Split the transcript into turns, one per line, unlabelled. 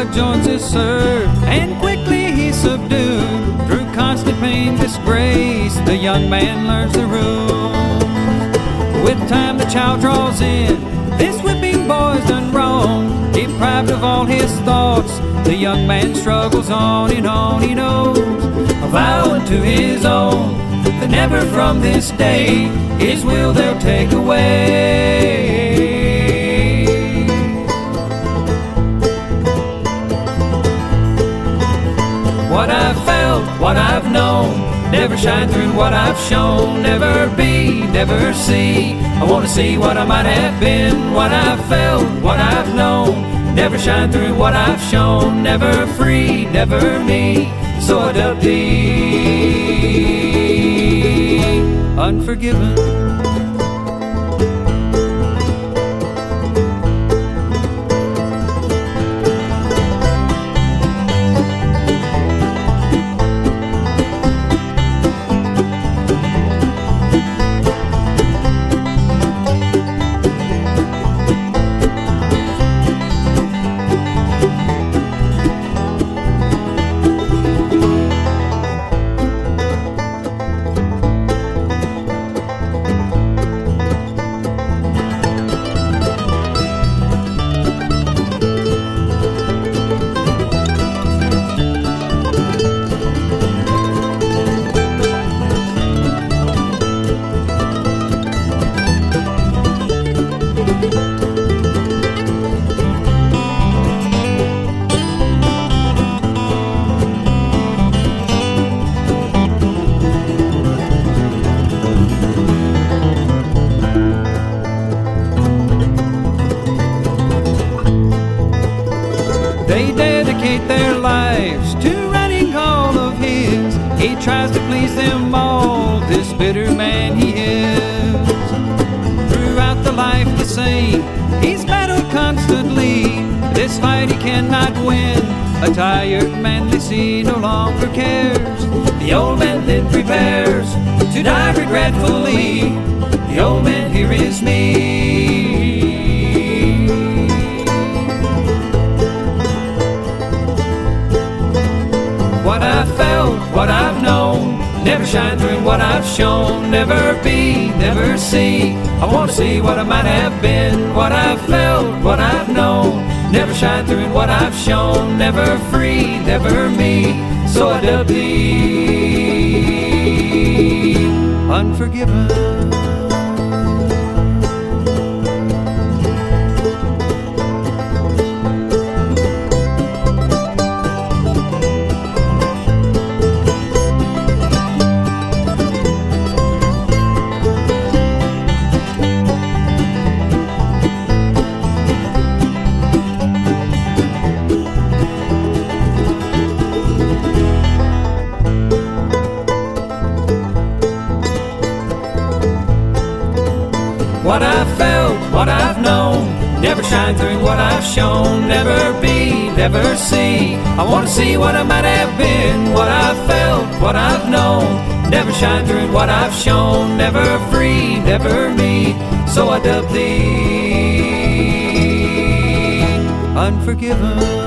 joins his serve, and quickly he's subdued. Through constant pain, disgrace, the young man learns the rules. With time the child draws in, this whipping boy's done wrong. Deprived of all his thoughts, the young man struggles on and on. He knows, vowing to his own, that never from this day his will they'll take away. What I've felt, what I've known, never shine through what I've shown. Never be, never see, I want to see what I might have been. What I've felt, what I've known, never shine through what I've shown. Never free, never me, so I dub thee unforgiven. They dedicate their lives to writing all of his. He tries to please them all, this bitter man he is. Throughout the life the same, he's battled constantly. This fight he cannot win, a tired man they see no longer cares. The old man then prepares to die regretfully. The old man, here is me. What I've felt, what I've known, never shine through what I've shown. Never be, never see, I want to see what I might have been. What I've felt, what I've known, never shine through what I've shown. Never free, never me, so I dub thee unforgiven. What I've felt, what I've known, never shine through what I've shown. Never be, never see, I want to see what I might have been. What I've felt, what I've known, never shine through what I've shown. Never free, never me, so I dub thee unforgiven.